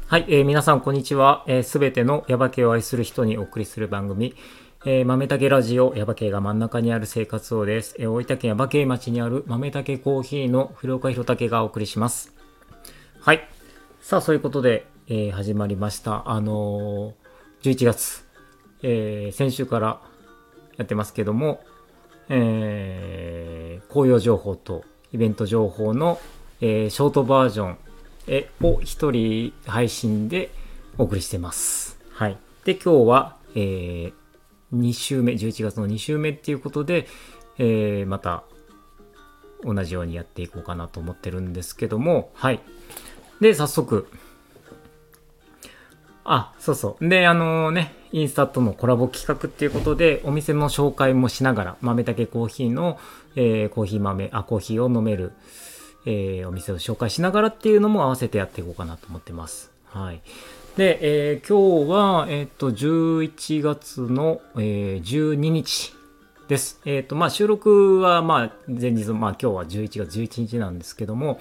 はい、皆さんこんにちは。すべてのヤバ系を愛する人にお送りする番組、豆竹ラジオヤバ系が真ん中にある生活をです。大分県ヤバ系町にある豆竹コーヒーの古岡弘武がお送りします。はい。さあ、そういうことで、始まりました。11月、先週からやってますけども、紅葉情報とイベント情報の、ショートバージョンを一人配信でお送りしてます。はい。で、今日は、2週目、11月の2週目っていうことで、また同じようにやっていこうかなと思ってるんですけども、はい。で、早速、そうそう。で、インスタとのコラボ企画っていうことで、お店の紹介もしながら、豆竹コーヒーの、コーヒーを飲める、お店を紹介しながらっていうのも合わせてやっていこうかなと思ってます。はい。で、今日は、11月の、12日です。収録は、前日、今日は11月11日なんですけども、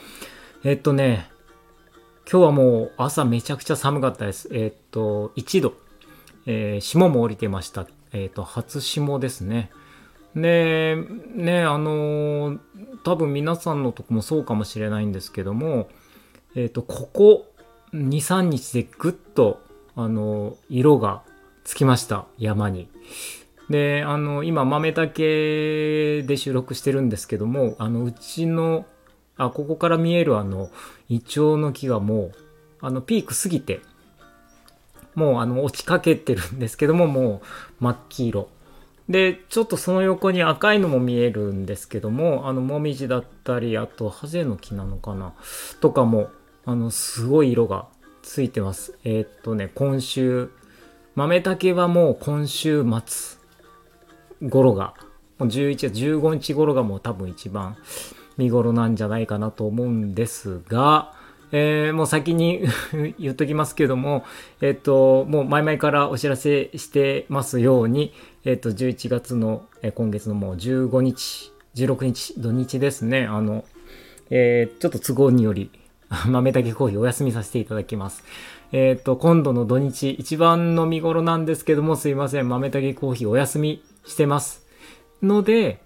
今日はもう朝めちゃくちゃ寒かったです。1度。霜も降りてました。初霜ですね。で、ね、多分皆さんのとこもそうかもしれないんですけども、ここ2、3日でぐっと、色がつきました。山に。で、今、豆竹で収録してるんですけども、うちの、ここから見えるイチョウの木がもう、ピーク過ぎて、もう落ちかけてるんですけども、もう真っ黄色。で、ちょっとその横に赤いのも見えるんですけども、もみじだったり、あと、ハゼの木なのかなとかも、すごい色がついてます。今週、豆竹はもう今週末頃が、11月15日頃がもう多分一番見頃なんじゃないかなと思うんですが、もう先に言っときますけども、もう前々からお知らせしてますように、11月の、今月のもう15日、16日、土日ですね、ちょっと都合により、豆だけコーヒーお休みさせていただきます。今度の土日、一番の見頃なんですけども、すいません、豆だけコーヒーお休みしてます。ので、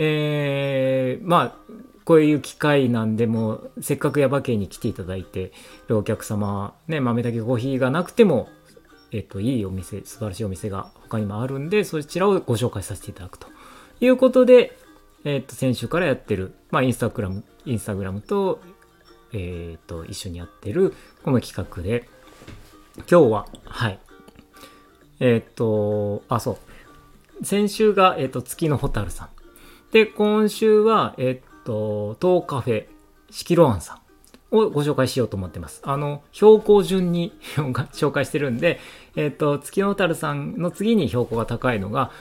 こういう機会なんでもせっかくヤバ系に来ていただいてるお客様ね、豆だけコーヒーがなくてもいいお店、素晴らしいお店が他にもあるんで、そちらをご紹介させていただくということで、先週からやってる、インスタグラムと一緒にやってるこの企画で、今日ははい先週が月のホタルさんで、今週はトーカフェシキロアンさんをご紹介しようと思ってます。標高順に紹介してるんで、月のホタルさんの次に標高が高いのが、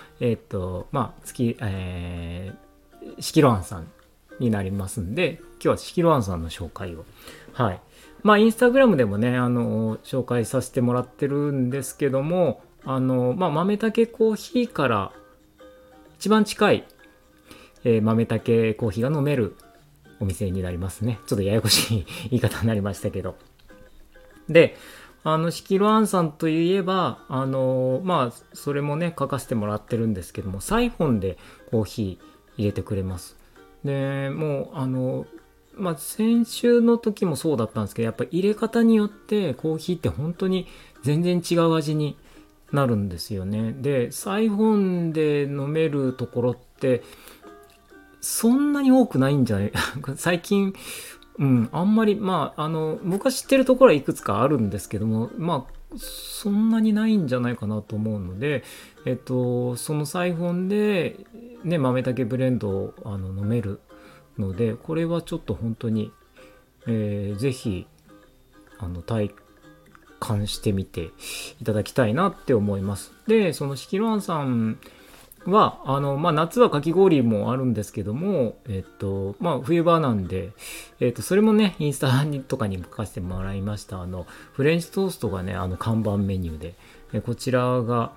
シキロアンさんになりますんで、今日はシキロアンさんの紹介を。はい。インスタグラムでもね、紹介させてもらってるんですけども、豆竹コーヒーから一番近い、豆竹コーヒーが飲めるお店になりますね。ちょっとややこしい言い方になりましたけど。で、シキロアンさんといえば、それもね、書かせてもらってるんですけども、サイフォンでコーヒー入れてくれます。で、もう、先週の時もそうだったんですけど、やっぱ入れ方によってコーヒーって本当に全然違う味になるんですよね。で、サイフォンで飲めるところってそんなに多くないんじゃない最近、あんまり、僕は知ってるところはいくつかあるんですけども、そんなにないんじゃないかなと思うので、そのサイフォンで、ね、豆だけブレンドを飲めるので、これはちょっと本当に、ぜひ、体感してみていただきたいなって思います。で、そのシキロアンさんは、夏はかき氷もあるんですけども、冬場なんで、それもね、インスタとかにも書かせてもらいました、フレンチトーストがね、看板メニューで、こちらが、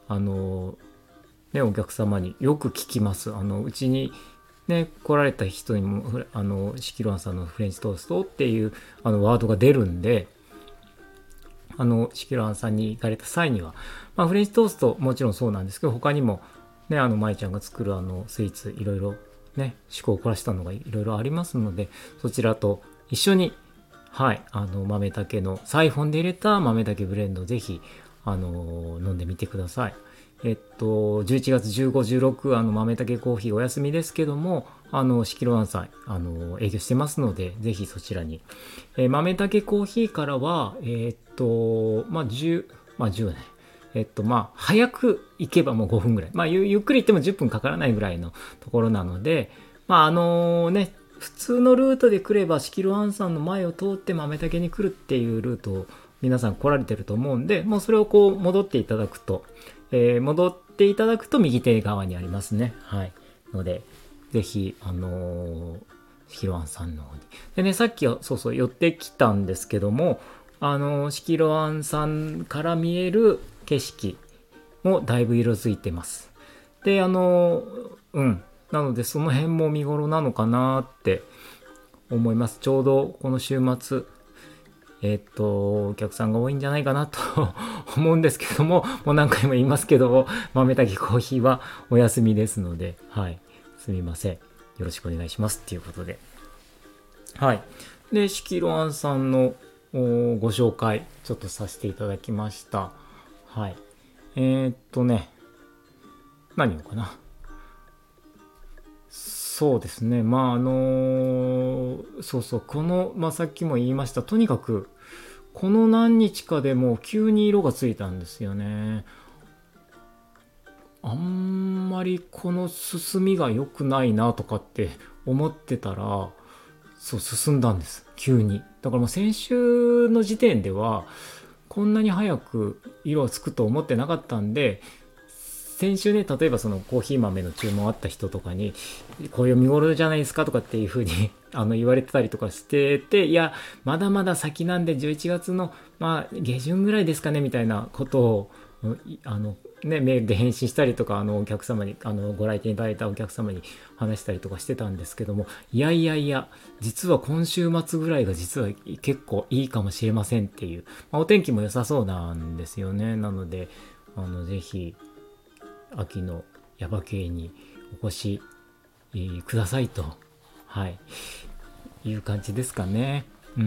お客様によく聞きます。うちに、ね、来られた人にも、シキロアンさんのフレンチトーストっていう、ワードが出るんで、 シキロアンさんに行かれた際には、フレンチトーストもちろんそうなんですけど、他にもね、舞ちゃんが作るスイーツいろいろね、趣向を凝らしたのがいろいろありますので、そちらと一緒に、はい、豆竹のサイフォンで入れた豆竹ブレンドをぜひ、飲んでみてください。11月15、16、豆竹コーヒーお休みですけども、シキロアンさん、営業してますので、ぜひそちらに。豆竹コーヒーからは、10ね。早く行けばもう5分ぐらい。ゆっくり行っても10分かからないぐらいのところなので、普通のルートで来れば、シキロアンさんの前を通って豆竹に来るっていうルートを皆さん来られてると思うんで、もうそれをこう戻っていただくと、右手側にありますね。はい。ので、ぜひ、シキロアンさんの方に。でね、さっきは寄ってきたんですけども、シキロアンさんから見える景色もだいぶ色づいてます。で、なのでその辺も見頃なのかなって思います。ちょうどこの週末、お客さんが多いんじゃないかなと思うんですけども、もう何回も言いますけど、豆炊きコーヒーはお休みですので、はい、すみません。よろしくお願いしますっていうことで。はい。で、シキロアンさんのご紹介、ちょっとさせていただきました。はい。何をかな。そうですね。この、さっきも言いました。とにかく、この何日かでもう急に色がついたんですよね。あんまりこの進みが良くないなとかって思ってたら、進んだんです。急に。だからもう先週の時点では、こんなに早く色がつくと思ってなかったんで、先週ね、例えばそのコーヒー豆の注文あった人とかに、こういう見頃じゃないですかとかっていう風に言われてたりとかしてて、いや、まだまだ先なんで11月の、下旬ぐらいですかねみたいなことを、メールで返信したりとか、お客様に、ご来店いただいたお客様に話したりとかしてたんですけども、いや、実は今週末ぐらいが実は結構いいかもしれませんっていう、お天気も良さそうなんですよね。なので、ぜひ、秋の耶馬渓にお越し、くださいと、はい、いう感じですかね。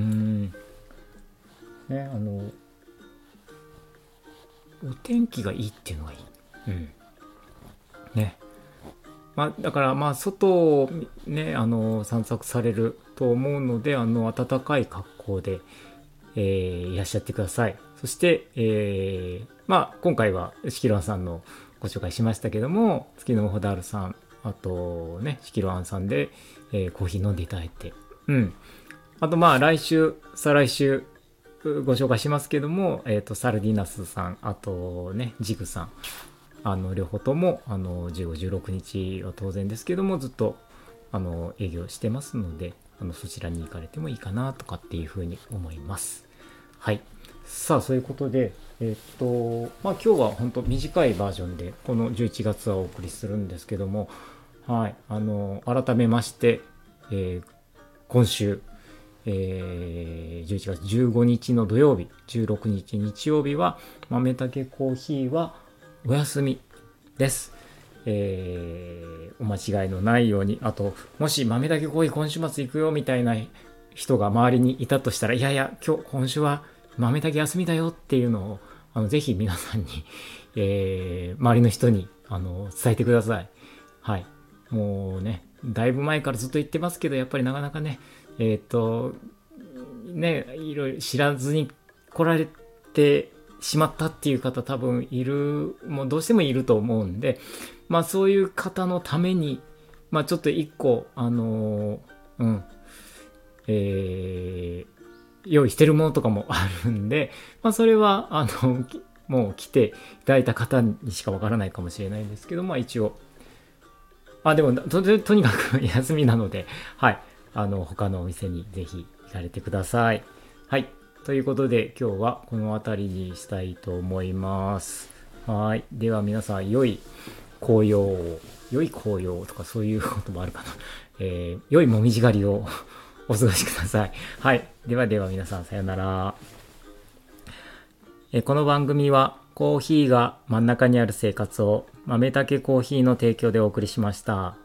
お天気がいいっていうのがいい。ね。だから外をね、散策されると思うので、暖かい格好で、いらっしゃってください。そして、今回はシキロアンさんのご紹介しましたけども、月のホダールさん、あとね、シキロアンさんで、コーヒー飲んでいただいて、あと来週、再来週ご紹介しますけども、サルディナスさん、あとね、ジグさん、両方とも15、16日は当然ですけども、ずっと営業してますので、そちらに行かれてもいいかなとかっていうふうに思います。はい。さあ、そういうことで、今日は本当短いバージョンで、この11月はお送りするんですけども、はい。改めまして、今週、11月15日の土曜日、16日日曜日は、豆竹コーヒーはお休みです。お間違いのないように、あと、もし豆竹コーヒー今週末行くよみたいな人が周りにいたとしたら、いやいや、今週は豆竹休みだよっていうのを、ぜひ皆さんに、周りの人に、伝えてください。はい。もうね、だいぶ前からずっと言ってますけど、やっぱりなかなかね、いろいろ知らずに来られてしまったっていう方多分もうどうしてもいると思うんで、そういう方のために、ちょっと一個、用意してるものとかもあるんで、それは、もう来ていただいた方にしかわからないかもしれないんですけど、一応、でもとにかく休みなので、はい、他のお店にぜひ行かれてください。はい。ということで、今日はこの辺りにしたいと思います。はい。では皆さん、良い紅葉とかそういうこともあるかな。良いもみじ狩りをお過ごしください。はい。では皆さん、さよなら。 この番組はコーヒーが真ん中にある生活を豆たけコーヒーの提供でお送りしました。